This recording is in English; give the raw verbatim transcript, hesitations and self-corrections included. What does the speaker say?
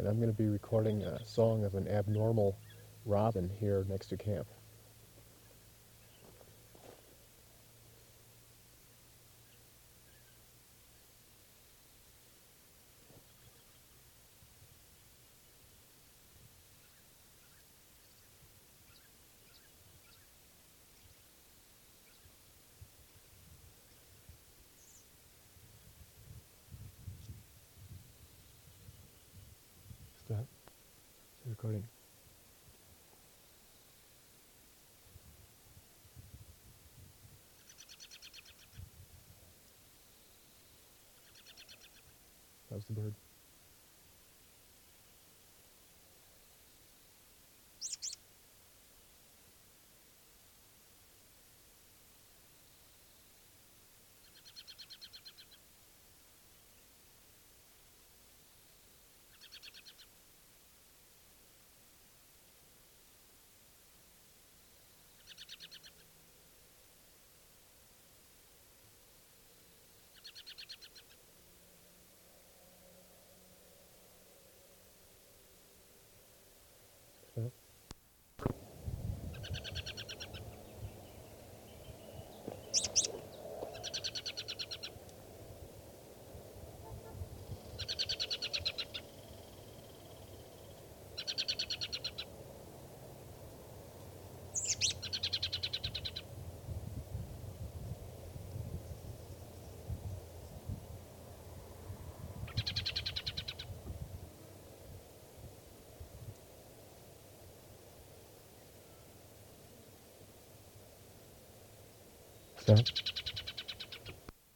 and I'm going to be recording a song of an abnormal robin here next to camp. Stop recording. How's the bird? Stop. Stop.